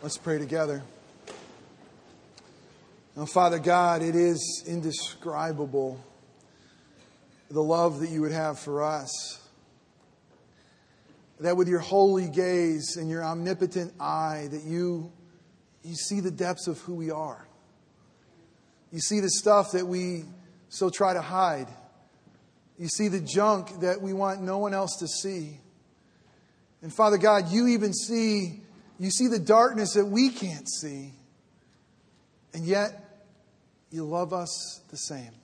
Let's pray together. Now, Father God, it is indescribable, the love that you would have for us. That with your holy gaze and your omnipotent eye, that you see the depths of who we are. You see the stuff that we so try to hide. You see the junk that we want no one else to see. And Father God, you see the darkness that we can't see. And yet, you love us the same.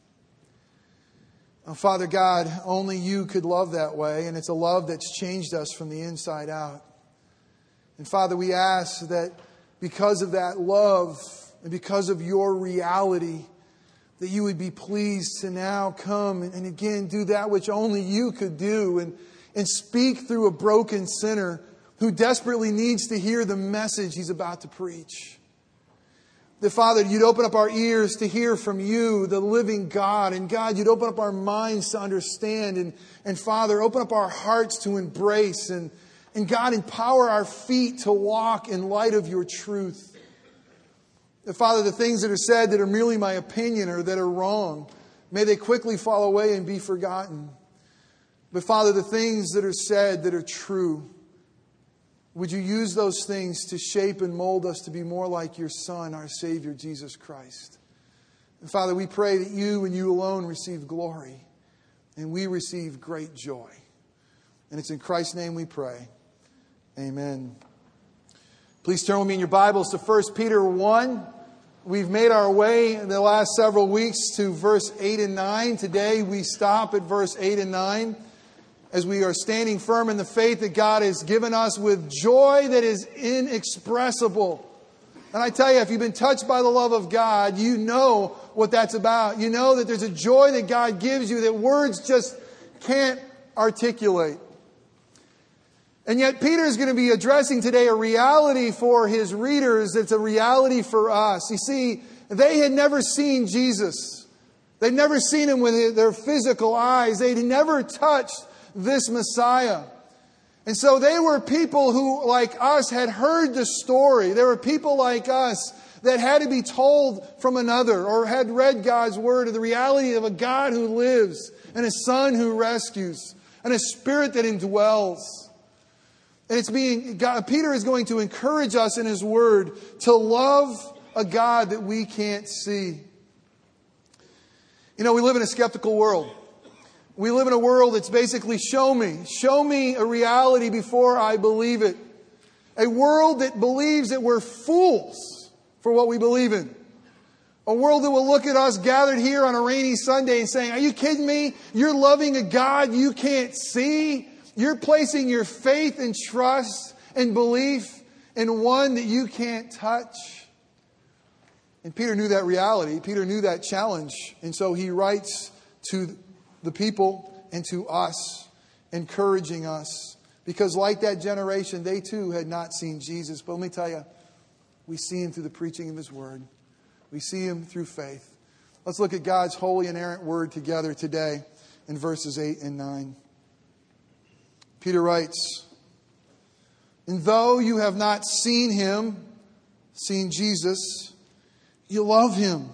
Now, Father God, only you could love that way. And it's a love that's changed us from the inside out. And Father, we ask that because of that love and because of your reality, that you would be pleased to now come and again do that which only you could do and speak through a broken sinner who desperately needs to hear the message he's about to preach. That, Father, you'd open up our ears to hear from you, the living God. And God, you'd open up our minds to understand. And Father, open up our hearts to embrace. And God, empower our feet to walk in light of your truth. That, Father, the things that are said that are merely my opinion or that are wrong, may they quickly fall away and be forgotten. But Father, the things that are said that are true, would you use those things to shape and mold us to be more like your Son, our Savior, Jesus Christ? And Father, we pray that you and you alone receive glory and we receive great joy. And it's in Christ's name we pray. Amen. Please turn with me in your Bibles to 1 Peter 1. We've made our way in the last several weeks to verse 8 and 9. Today we stop at verse 8 and 9. As we are standing firm in the faith that God has given us with joy that is inexpressible. And I tell you, if you've been touched by the love of God, you know what that's about. You know that there's a joy that God gives you that words just can't articulate. And yet Peter is going to be addressing today a reality for his readers. It's a reality for us. You see, they had never seen Jesus. They'd never seen him with their physical eyes. They'd never touched this Messiah. And so they were people who, like us, had heard the story. There were people like us that had to be told from another or had read God's word of the reality of a God who lives and a Son who rescues and a Spirit that indwells. And Peter is going to encourage us in his word to love a God that we can't see. You know, we live in a skeptical world. We live in a world that's basically show me a reality before I believe it. A world that believes that we're fools for what we believe in. A world that will look at us gathered here on a rainy Sunday and saying, are you kidding me? You're loving a God you can't see. You're placing your faith and trust and belief in one that you can't touch. And Peter knew that reality. Peter knew that challenge. And so he writes to the people and to us, encouraging us. Because like that generation, they too had not seen Jesus. But let me tell you, we see him through the preaching of his word. We see him through faith. Let's look at God's holy inerrant word together today in verses 8 and 9. Peter writes, and though you have not seen him, seen Jesus, you love him.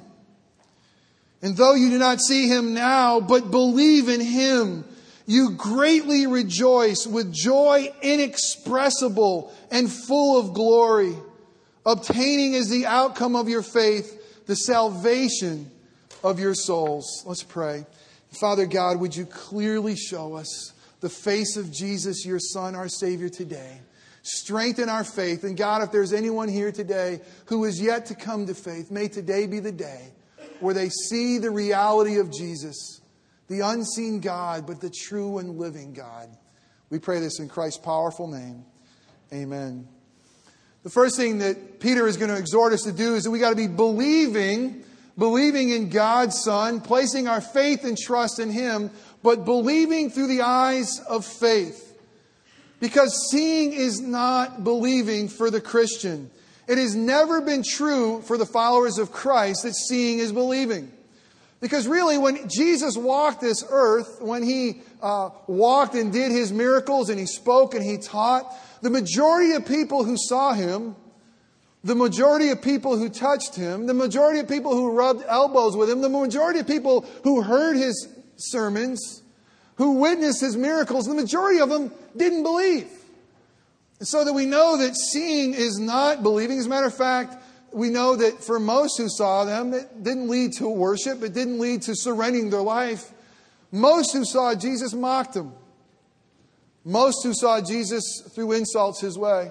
And though you do not see him now, but believe in him, you greatly rejoice with joy inexpressible and full of glory, obtaining as the outcome of your faith the salvation of your souls. Let's pray. Father God, would you clearly show us the face of Jesus, your Son, our Savior, today. Strengthen our faith. And God, if there's anyone here today who is yet to come to faith, may today be the day where they see the reality of Jesus, the unseen God, but the true and living God. We pray this in Christ's powerful name. Amen. The first thing that Peter is going to exhort us to do is that we got to be believing in God's Son, placing our faith and trust in him, but believing through the eyes of faith. Because seeing is not believing for the Christian. It has never been true for the followers of Christ that seeing is believing. Because really, when Jesus walked this earth, when he walked and did his miracles and he spoke and he taught, the majority of people who saw him The majority of people who touched him, the majority of people who rubbed elbows with him, the majority of people who heard his sermons, who witnessed his miracles, the majority of them didn't believe. And so that we know that seeing is not believing. As a matter of fact, we know that for most who saw them, it didn't lead to worship. It didn't lead to surrendering their life. Most who saw Jesus mocked him. Most who saw Jesus threw insults his way.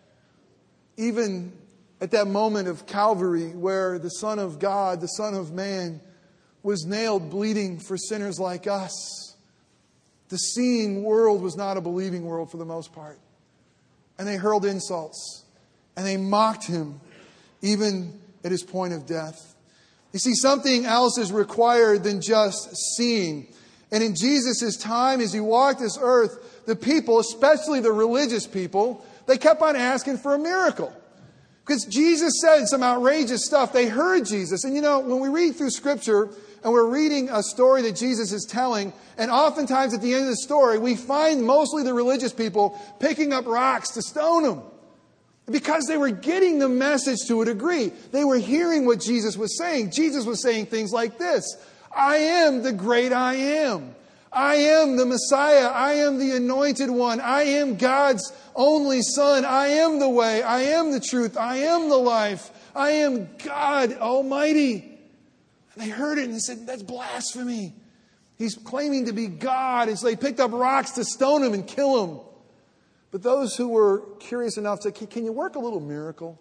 Even at that moment of Calvary where the Son of God, the Son of Man, was nailed bleeding for sinners like us, the seeing world was not a believing world for the most part. And they hurled insults. And they mocked him, even at his point of death. You see, something else is required than just seeing. And in Jesus' time, as he walked this earth, the people, especially the religious people, they kept on asking for a miracle. Because Jesus said some outrageous stuff. They heard Jesus. And when we read through Scripture and we're reading a story that Jesus is telling, and oftentimes at the end of the story, we find mostly the religious people picking up rocks to stone him. Because they were getting the message to a degree. They were hearing what Jesus was saying. Jesus was saying things like this: I am the great I am. I am the Messiah. I am the anointed one. I am God's only Son. I am the way. I am the truth. I am the life. I am God Almighty. And they heard it and they said, that's blasphemy. He's claiming to be God. And so they picked up rocks to stone him and kill him. But those who were curious enough to say, can you work a little miracle?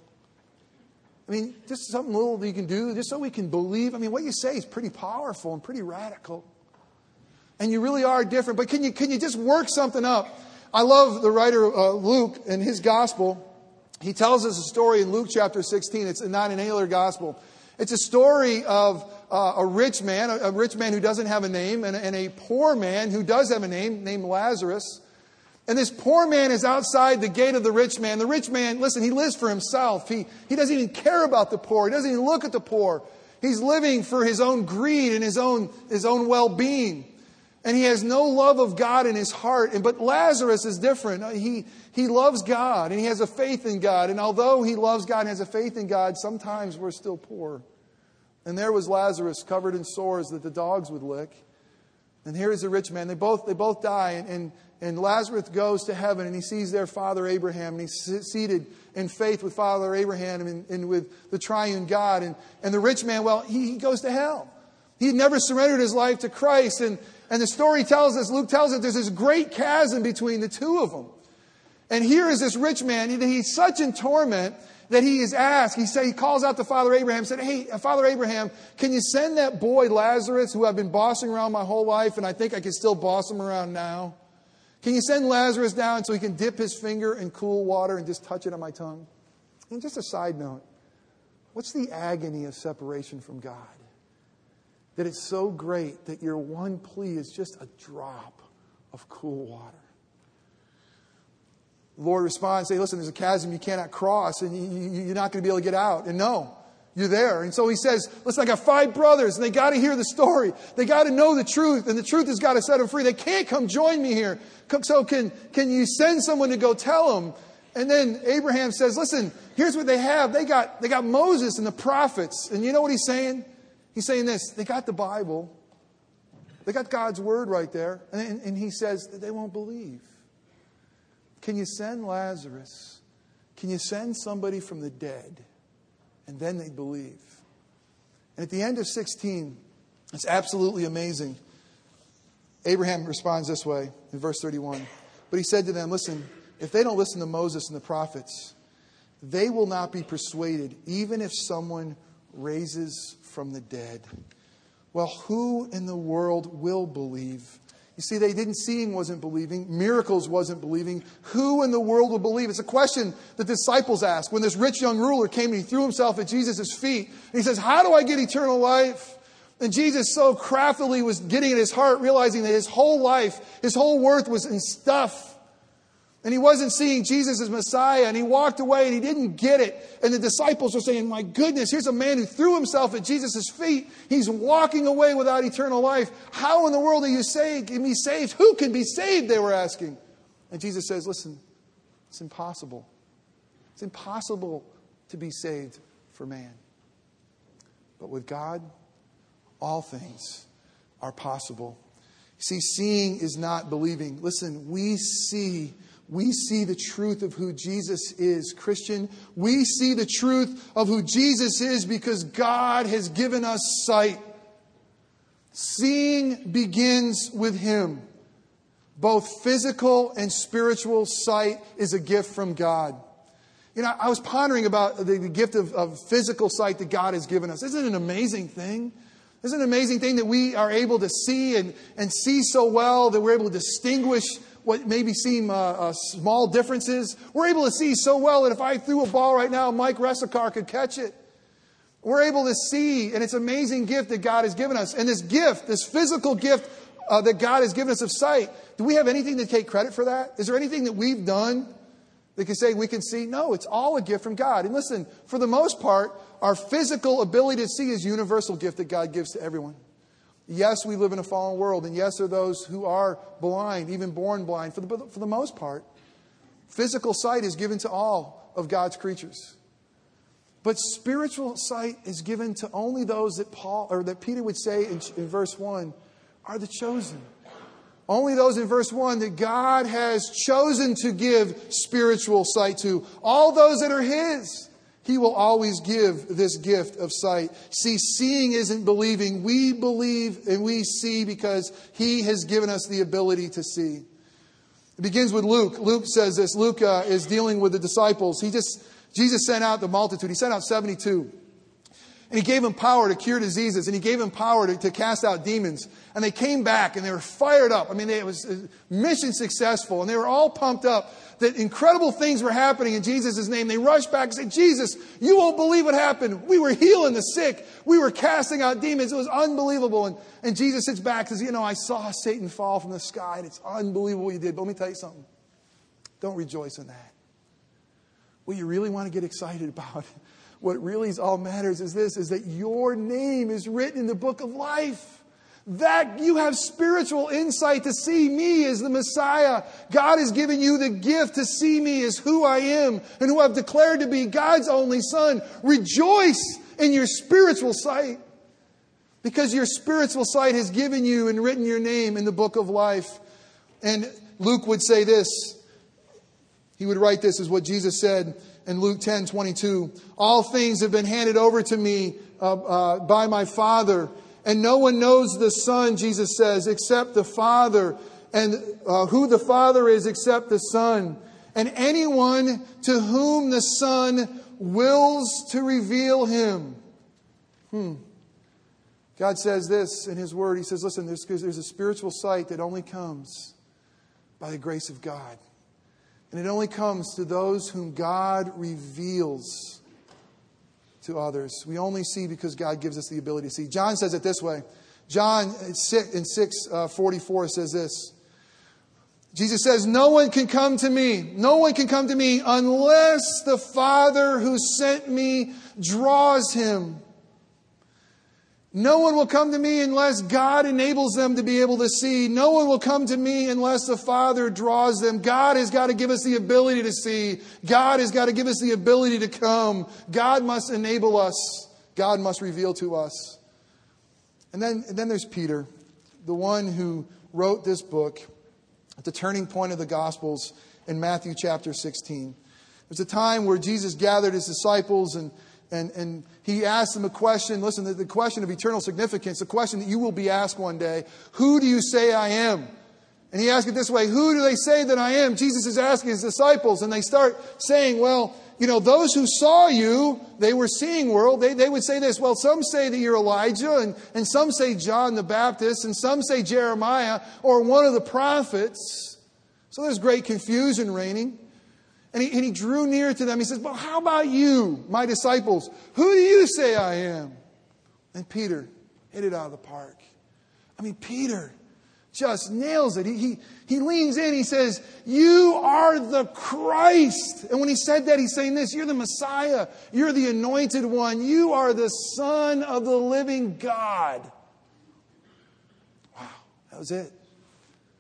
I mean, just something little that you can do just so we can believe. I mean, what you say is pretty powerful and pretty radical. And you really are different. But can you just work something up? I love the writer Luke in his gospel. He tells us a story in Luke chapter 16. It's not an annular gospel. It's a story of a rich man who doesn't have a name, and a poor man who does have a name, named Lazarus. And this poor man is outside the gate of the rich man. The rich man, listen, he lives for himself. He doesn't even care about the poor. He doesn't even look at the poor. He's living for his own greed and his own well-being. And he has no love of God in his heart. But Lazarus is different. He loves God and he has a faith in God. And although he loves God and has a faith in God, sometimes we're still poor. And there was Lazarus covered in sores that the dogs would lick. And here is a rich man. They both die. And Lazarus goes to heaven and he sees their father Abraham. And he's seated in faith with Father Abraham and with the triune God. And the rich man, well, he goes to hell. He had never surrendered his life to Christ. And the story tells us, Luke tells us, there's this great chasm between the two of them. And here is this rich man. He's such in torment that he is asked. He calls out to Father Abraham, said, hey, Father Abraham, can you send that boy Lazarus, who I've been bossing around my whole life, and I think I can still boss him around now? Can you send Lazarus down so he can dip his finger in cool water and just touch it on my tongue? And just a side note, what's the agony of separation from God? That it's so great that your one plea is just a drop of cool water. The Lord responds, say, listen, there's a chasm you cannot cross and you're not going to be able to get out. And no, you're there. And so he says, listen, I got 5 brothers and they got to hear the story. They got to know the truth, and the truth has got to set them free. They can't come join me here. So can you send someone to go tell them? And then Abraham says, listen, here's what they have. They got Moses and the prophets. And you know what he's saying? He's saying this: they got the Bible. They got God's word right there. And he says that they won't believe. Can you send Lazarus? Can you send somebody from the dead? And then they believe. And at the end of 16, it's absolutely amazing. Abraham responds this way in verse 31. But he said to them, listen, if they don't listen to Moses and the prophets, they will not be persuaded, even if someone raises from the dead. Well, who in the world will believe? You see, seeing wasn't believing. Miracles wasn't believing. Who in the world will believe? It's a question the disciples asked when this rich young ruler came and he threw himself at Jesus' feet. And he says, how do I get eternal life? And Jesus so craftily was getting at his heart, realizing that his whole life, his whole worth was in stuff. And he wasn't seeing Jesus as Messiah, and he walked away and he didn't get it. And the disciples are saying, my goodness, here's a man who threw himself at Jesus' feet. He's walking away without eternal life. How in the world are you saved? Can be saved? Who can be saved? They were asking. And Jesus says, listen, it's impossible. It's impossible to be saved for man. But with God, all things are possible. See, seeing is not believing. Listen, we see the truth of who Jesus is. Christian, we see the truth of who Jesus is because God has given us sight. Seeing begins with Him. Both physical and spiritual sight is a gift from God. You know, I was pondering about the gift of physical sight that God has given us. Isn't it an amazing thing? Isn't it an amazing thing that we are able to see and see so well that we're able to distinguish what maybe seem small differences? We're able to see so well that if I threw a ball right now, Mike Ressakar could catch it. We're able to see, and it's an amazing gift that God has given us. And this gift, this physical gift that God has given us of sight, do we have anything to take credit for that? Is there anything that we've done that can say we can see? No, it's all a gift from God. And listen, for the most part, our physical ability to see is a universal gift that God gives to everyone. Yes, we live in a fallen world, and yes, there are those who are blind, even born blind. For the most part, physical sight is given to all of God's creatures. But spiritual sight is given to only those that Peter would say in verse 1 are the chosen. Only those in verse 1 that God has chosen to give spiritual sight to. All those that are His, He will always give this gift of sight. See, seeing isn't believing. We believe and we see because He has given us the ability to see. It begins with Luke. Luke says this. Luke is dealing with the disciples. Jesus sent out the multitude. He sent out 72. And He gave them power to cure diseases. And He gave them power to cast out demons. And they came back and they were fired up. I mean, it was mission successful. And they were all pumped up that incredible things were happening in Jesus' name. They rushed back and said, Jesus, you won't believe what happened. We were healing the sick. We were casting out demons. It was unbelievable. And Jesus sits back and says, I saw Satan fall from the sky. And it's unbelievable what you did. But let me tell you something. Don't rejoice in that. What you really want to get excited about, what really all matters is this, is that your name is written in the book of life. That you have spiritual insight to see me as the Messiah. God has given you the gift to see me as who I am and who I've declared to be God's only Son. Rejoice in your spiritual sight because your spiritual sight has given you and written your name in the book of life. And Luke would say this. He would write this as what Jesus said in Luke 10:22. All things have been handed over to me by my Father. And no one knows the Son, Jesus says, except the Father. And who the Father is except the Son. And anyone to whom the Son wills to reveal Him. God says this in His Word. He says, listen, there's a spiritual sight that only comes by the grace of God. And it only comes to those whom God reveals to others. We only see because God gives us the ability to see. John says it this way. John in 6:44 says this. Jesus says, no one can come to me unless the Father who sent me draws him. No one will come to me unless God enables them to be able to see. No one will come to me unless the Father draws them. God has got to give us the ability to see. God has got to give us the ability to come. God must enable us. God must reveal to us. And then there's Peter, the one who wrote this book at the turning point of the Gospels in Matthew chapter 16. There's a time where Jesus gathered His disciples and He asked them a question. Listen, the question of eternal significance, the question that you will be asked one day. Who do you say I am? And He asked it this way. Who do they say that I am? Jesus is asking His disciples. And they start saying, well, those who saw you, they were seeing world. They would say this. Well, some say that you're Elijah. And some say John the Baptist. And some say Jeremiah or one of the prophets. So there's great confusion reigning. And he drew near to them. He says, well, how about you, my disciples? Who do you say I am? And Peter hit it out of the park. Peter just nails it. He leans in. He says, you are the Christ. And when he said that, he's saying this. You're the Messiah. You're the anointed one. You are the Son of the living God. Wow, that was it.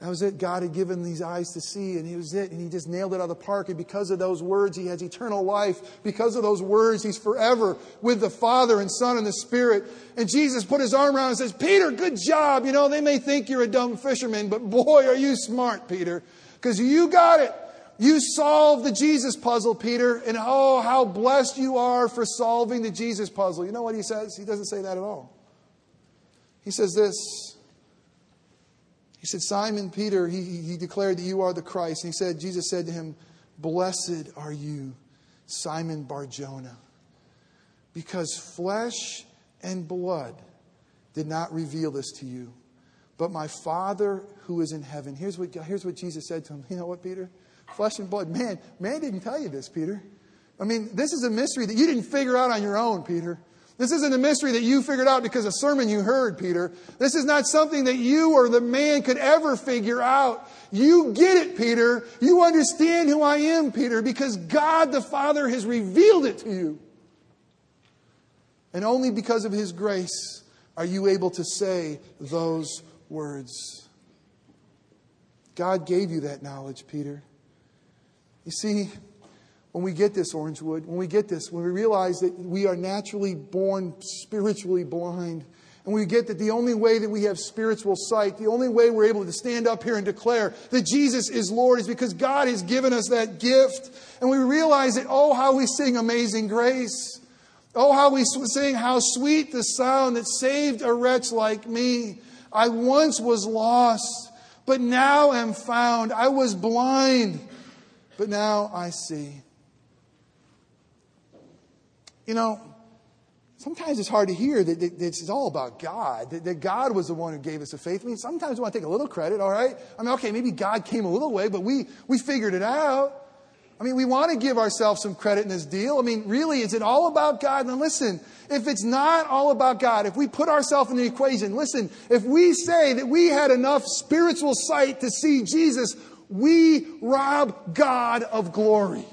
That was it. God had given these eyes to see, and it was it. And he just nailed it out of the park. And because of those words, he has eternal life. Because of those words, he's forever with the Father and Son and the Spirit. And Jesus put his arm around and says, Peter, good job. You know, they may think you're a dumb fisherman, but boy, are you smart, Peter. Because you got it. You solved the Jesus puzzle, Peter. And oh, how blessed you are for solving the Jesus puzzle. You know what he says? He doesn't say that at all. He says this. He said, Simon Peter, he declared that you are the Christ. And he said, Jesus said to him, blessed are you, Simon Bar-Jonah, because flesh and blood did not reveal this to you, but my Father who is in heaven. Here's what Jesus said to him. You know what, Peter? Flesh and blood. Man didn't tell you this, Peter. I mean, this is a mystery that you didn't figure out on your own, Peter. This isn't a mystery that you figured out because of a sermon you heard, Peter. This is not something that you or the man could ever figure out. You get it, Peter. You understand who I am, Peter, because God the Father has revealed it to you. And only because of His grace are you able to say those words. God gave you that knowledge, Peter. You see, when we get this, Orangewood, when we realize that we are naturally born spiritually blind, and we get that the only way that we have spiritual sight, the only way we're able to stand up here and declare that Jesus is Lord is because God has given us that gift. And we realize that, oh, how we sing Amazing Grace. Oh, how we sing, how sweet the sound that saved a wretch like me. I once was lost, but now am found. I was blind, but now I see. You know, sometimes it's hard to hear that it's all about God, that God was the one who gave us the faith. I mean, sometimes we want to take a little credit, all right? I mean, okay, maybe God came a little way, but we figured it out. I mean, we want to give ourselves some credit in this deal. I mean, really, is it all about God? Now listen, if it's not all about God, if we put ourselves in the equation, listen, if we say that we had enough spiritual sight to see Jesus, we rob God of glory.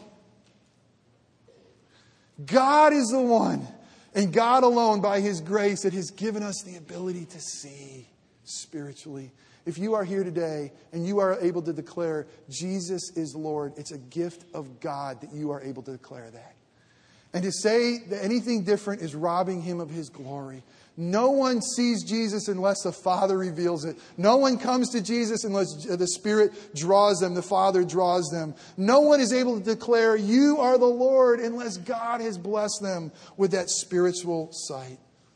God is the one, and God alone, by His grace, that has given us the ability to see spiritually. If you are here today and you are able to declare Jesus is Lord, it's a gift of God that you are able to declare that. And to say that anything different is robbing Him of His glory. No one sees Jesus unless the Father reveals it. No one comes to Jesus unless the Spirit draws them, the Father draws them. No one is able to declare, you are the Lord, unless God has blessed them with that spiritual sight.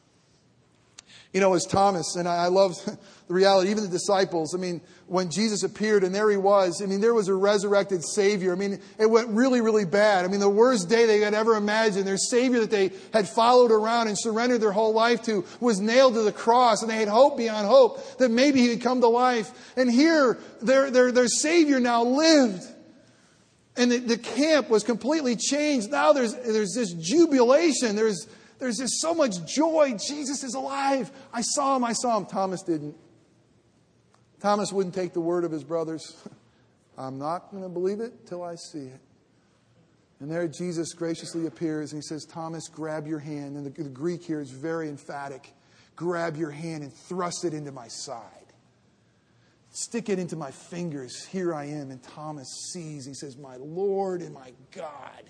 You know, as Thomas, and I love the reality, even the disciples, I mean, when Jesus appeared and there He was, I mean, there was a resurrected Savior. I mean, it went really, really bad. I mean, the worst day they could ever imagine. Their Savior that they had followed around and surrendered their whole life to was nailed to the cross, and they had hope beyond hope that maybe He would come to life. And here, their Savior now lived. And the camp was completely changed. Now there's this jubilation. There's just so much joy. Jesus is alive. I saw Him. Thomas didn't. Thomas wouldn't take the word of his brothers. I'm not going to believe it till I see it. And there Jesus graciously appears and He says, Thomas, grab your hand. And the Greek here is very emphatic. Grab your hand and thrust it into my side. Stick it into my fingers. Here I am. And Thomas sees. He says, my Lord and my God.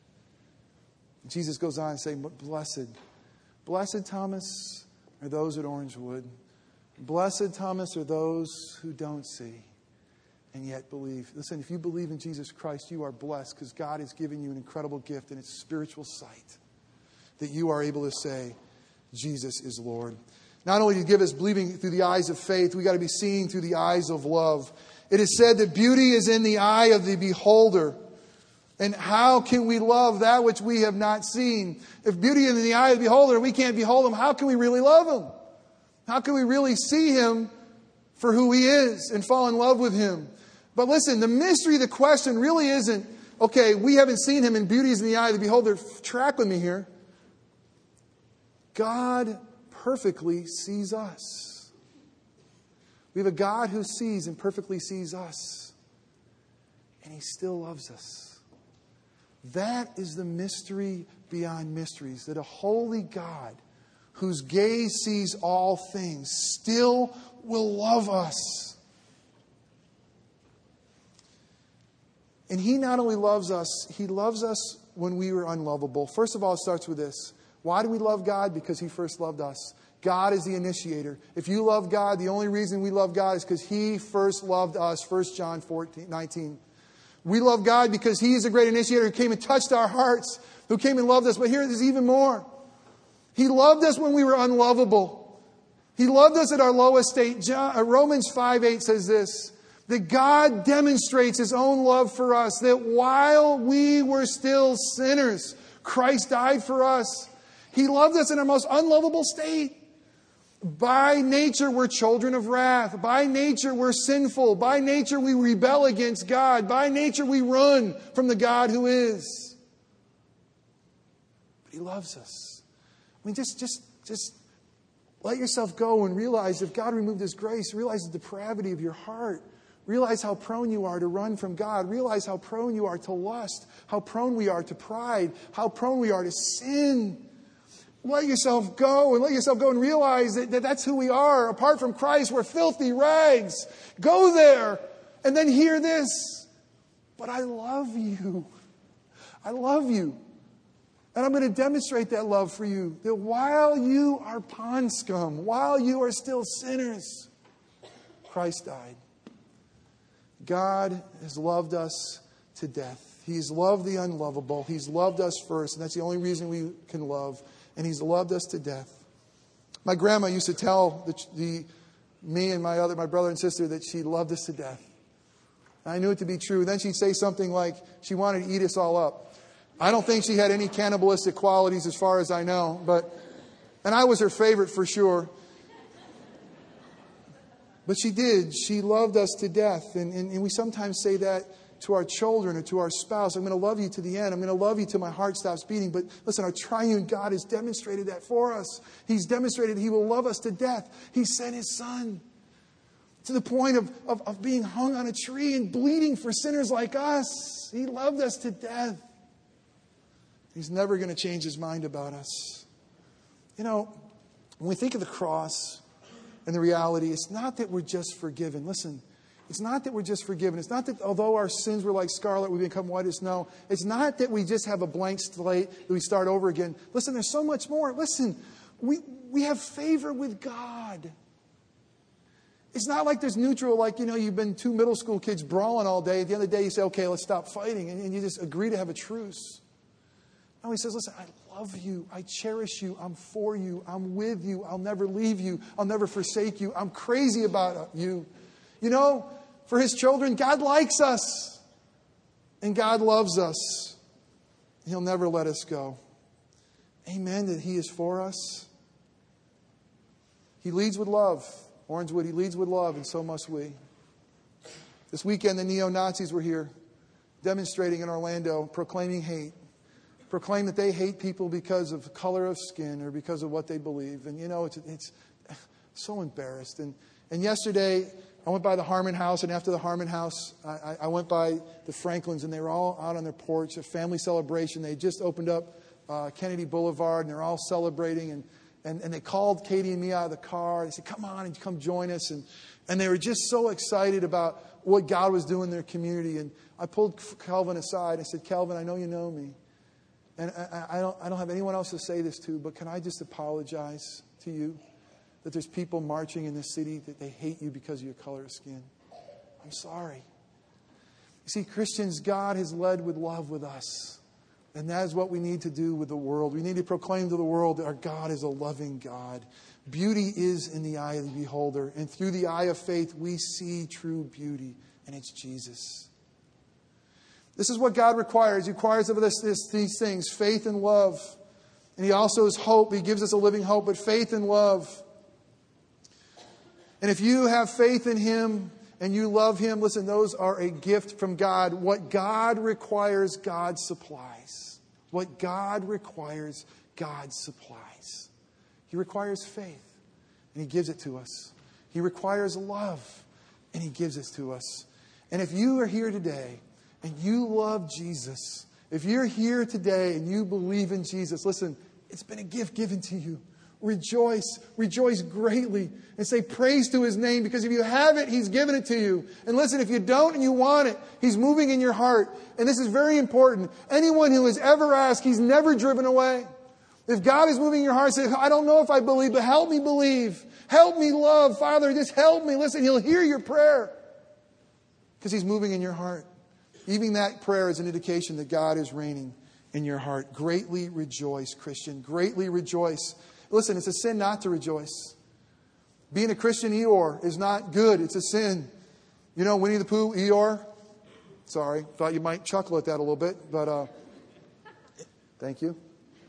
Jesus goes on and saying, but blessed Thomas are those at Orangewood. Blessed Thomas are those who don't see and yet believe. Listen, if you believe in Jesus Christ, you are blessed because God has given you an incredible gift, and it's spiritual sight that you are able to say, Jesus is Lord. Not only to give us believing through the eyes of faith, we got to be seeing through the eyes of love. It is said that beauty is in the eye of the beholder. And how can we love that which we have not seen? If beauty is in the eye of the beholder and we can't behold Him, how can we really love Him? How can we really see Him for who He is and fall in love with Him? But listen, the mystery of the question really isn't, okay, we haven't seen Him and beauty is in the eye of the beholder. Track with me here. God perfectly sees us. We have a God who sees and perfectly sees us. And He still loves us. That is the mystery beyond mysteries. That a holy God whose gaze sees all things still will love us. And He not only loves us, He loves us when we were unlovable. First of all, it starts with this. Why do we love God? Because He first loved us. God is the initiator. If you love God, the only reason we love God is because He first loved us. 1 John 19. We love God because He is a great initiator who came and touched our hearts, who came and loved us. But here there's even more. He loved us when we were unlovable. He loved us at our lowest state. Romans 5:8 says this, that God demonstrates His own love for us, that while we were still sinners, Christ died for us. He loved us in our most unlovable state. By nature, we're children of wrath. By nature, we're sinful. By nature, we rebel against God. By nature, we run from the God who is. But He loves us. I mean, just let yourself go and realize if God removed His grace, realize the depravity of your heart. Realize how prone you are to run from God. Realize how prone you are to lust. How prone we are to pride. How prone we are to sin. Let yourself go and realize that that's who we are. Apart from Christ, we're filthy rags. Go there and then hear this. But I love you. I love you. And I'm going to demonstrate that love for you. That while you are pond scum, while you are still sinners, Christ died. God has loved us to death. He's loved the unlovable. He's loved us first. And that's the only reason we can love. And He's loved us to death. My grandma used to tell me and my brother and sister that she loved us to death. And I knew it to be true. Then she'd say something like she wanted to eat us all up. I don't think she had any cannibalistic qualities as far as I know. And I was her favorite for sure. But she did. She loved us to death. And we sometimes say that to our children or to our spouse. I'm going to love you to the end. I'm going to love you till my heart stops beating. But listen, our triune God has demonstrated that for us. He's demonstrated He will love us to death. He sent His Son to the point of being hung on a tree and bleeding for sinners like us. He loved us to death. He's never going to change His mind about us. You know, when we think of the cross and the reality, it's not that we're just forgiven. Listen. It's not that we're just forgiven. It's not that although our sins were like scarlet, we become white as snow. It's not that we just have a blank slate, that we start over again. Listen, there's so much more. Listen, we have favor with God. It's not like there's neutral, like, you've been two middle school kids brawling all day. At the end of the day, you say, okay, let's stop fighting. And you just agree to have a truce. No, He says, listen, I love you. I cherish you. I'm for you. I'm with you. I'll never leave you. I'll never forsake you. I'm crazy about you. For His children, God likes us. And God loves us. He'll never let us go. Amen, that He is for us. He leads with love. Orangewood, He leads with love, and so must we. This weekend, the neo-Nazis were here, demonstrating in Orlando, proclaiming hate. Proclaim that they hate people because of color of skin or because of what they believe. And it's so embarrassed. And yesterday, I went by the Harmon House, and after the Harmon House, I went by the Franklins, and they were all out on their porch, a family celebration. They just opened up Kennedy Boulevard, and they're all celebrating. And they called Katie and me out of the car. They said, come on and come join us. And they were just so excited about what God was doing in their community. And I pulled Calvin aside. I said, Calvin, I know you know me. And I don't have anyone else to say this to, but can I just apologize to you? That there's people marching in this city that they hate you because of your color of skin. I'm sorry. You see, Christians, God has led with love with us. And that is what we need to do with the world. We need to proclaim to the world that our God is a loving God. Beauty is in the eye of the beholder. And through the eye of faith, we see true beauty. And it's Jesus. This is what God requires. He requires of us these things, faith and love. And He also is hope. He gives us a living hope, but faith and love. And if you have faith in Him and you love Him, listen, those are a gift from God. What God requires, God supplies. What God requires, God supplies. He requires faith, and He gives it to us. He requires love, and He gives it to us. And if you are here today and you love Jesus, if you're here today and you believe in Jesus, listen, it's been a gift given to you. Rejoice. Rejoice greatly. And say praise to His name, because if you have it, He's given it to you. And listen, if you don't and you want it, He's moving in your heart. And this is very important. Anyone who has ever asked, He's never driven away. If God is moving in your heart, say, I don't know if I believe, but help me believe. Help me love. Father, just help me. Listen, He'll hear your prayer because He's moving in your heart. Even that prayer is an indication that God is reigning in your heart. Greatly rejoice, Christian. Greatly rejoice. Listen, it's a sin not to rejoice. Being a Christian Eeyore is not good. It's a sin. You know Winnie the Pooh, Eeyore? Sorry, thought you might chuckle at that a little bit, but thank you.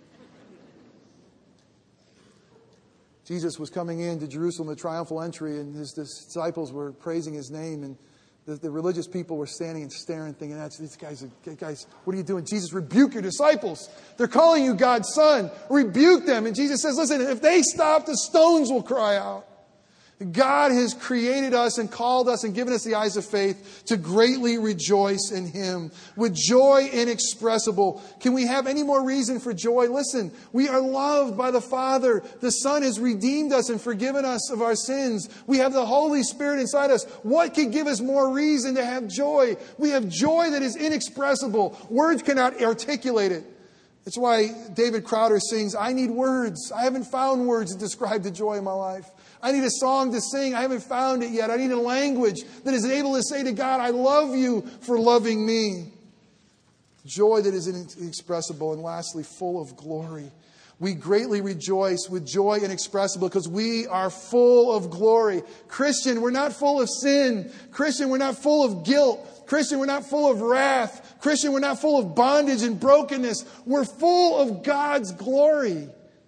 Jesus was coming into Jerusalem, the triumphal entry, and His disciples were praising His name, and the religious people were standing and staring, thinking, these guys, what are you doing? Jesus, rebuke your disciples. They're calling you God's Son. Rebuke them. And Jesus says, listen, if they stop, the stones will cry out. God has created us and called us and given us the eyes of faith to greatly rejoice in Him with joy inexpressible. Can we have any more reason for joy? Listen, we are loved by the Father. The Son has redeemed us and forgiven us of our sins. We have the Holy Spirit inside us. What could give us more reason to have joy? We have joy that is inexpressible. Words cannot articulate it. That's why David Crowder sings, I need words. I haven't found words to describe the joy of my life. I need a song to sing. I haven't found it yet. I need a language that is able to say to God, I love you for loving me. Joy that is inexpressible. And lastly, full of glory. We greatly rejoice with joy inexpressible because we are full of glory. Christian, we're not full of sin. Christian, we're not full of guilt. Christian, we're not full of wrath. Christian, we're not full of bondage and brokenness. We're full of God's glory.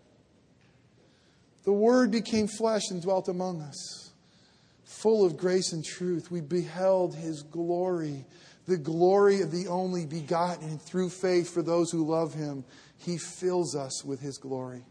The Word became flesh and dwelt among us, full of grace and truth. We beheld His glory, the glory of the only begotten. And through faith for those who love Him, He fills us with His glory.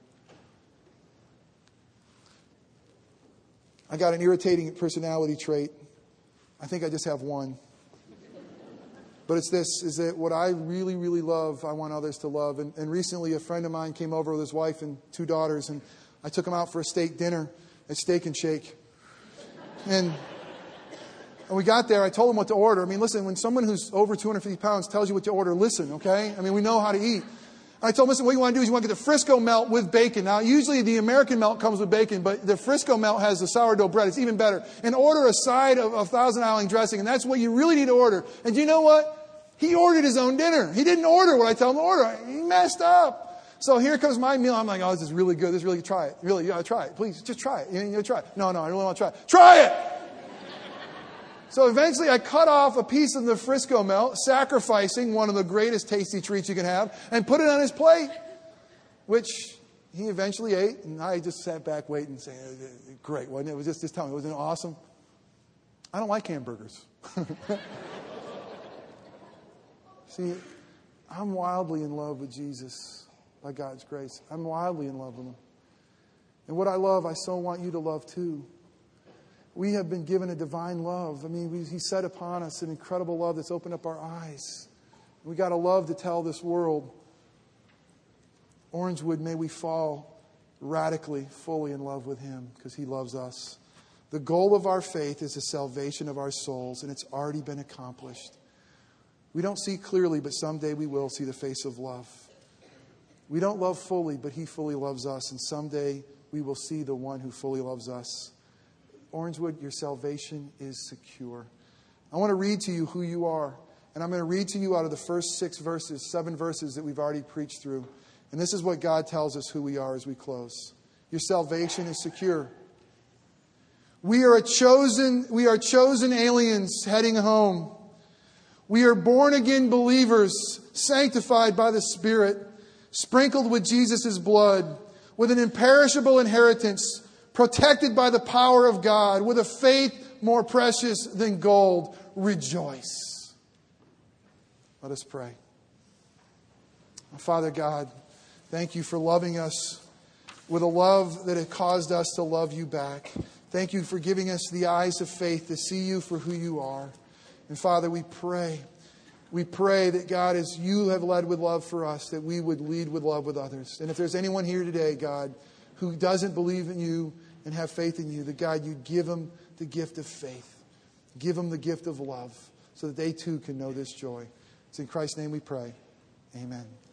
I got an irritating personality trait. I think I just have one. But it's this, is that what I really, really love, I want others to love. And recently a friend of mine came over with his wife and 2 daughters, and I took them out for a steak dinner at Steak and Shake. And we got there, I told them what to order. I mean, listen, when someone who's over 250 pounds tells you what to order, listen, okay? I mean, we know how to eat. I told them, listen, what you want to do is you want to get the Frisco melt with bacon. Now, usually the American melt comes with bacon, but the Frisco melt has the sourdough bread. It's even better. And order a side of Thousand Island dressing, and that's what you really need to order. And you know what? He ordered his own dinner. He didn't order what I tell him to order. He messed up. So here comes my meal. I'm like, oh, this is really good. This is really, try it. Really, you got to try it. Please, just try it. You try it. No, I really want to try it. Try it! So eventually I cut off a piece of the Frisco melt, sacrificing one of the greatest tasty treats you can have, and put it on his plate, which he eventually ate. And I just sat back waiting and saying, great, wasn't it? It was just tell me, wasn't it awesome? I don't like hamburgers. See, I'm wildly in love with Jesus by God's grace. I'm wildly in love with Him. And what I love, I so want you to love too. We have been given a divine love. I mean, He set upon us an incredible love that's opened up our eyes. We got a love to tell this world. Orangewood, may we fall radically, fully in love with Him because He loves us. The goal of our faith is the salvation of our souls, and it's already been accomplished. We don't see clearly, but someday we will see the face of love. We don't love fully, but He fully loves us, and someday we will see the one who fully loves us. Orangewood, your salvation is secure. I want to read to you who you are, and I'm going to read to you out of the first 7 verses that we've already preached through. And this is what God tells us who we are as we close. Your salvation is secure. We are chosen aliens heading home. We are born again believers, sanctified by the Spirit, sprinkled with Jesus' blood, with an imperishable inheritance, protected by the power of God, with a faith more precious than gold. Rejoice. Let us pray. Father God, thank You for loving us with a love that has caused us to love You back. Thank You for giving us the eyes of faith to see You for who You are. And Father, we pray that God, as You have led with love for us, that we would lead with love with others. And if there's anyone here today, God, who doesn't believe in you and have faith in you, that God, you give them the gift of faith. Give them the gift of love so that they too can know this joy. It's in Christ's name we pray. Amen.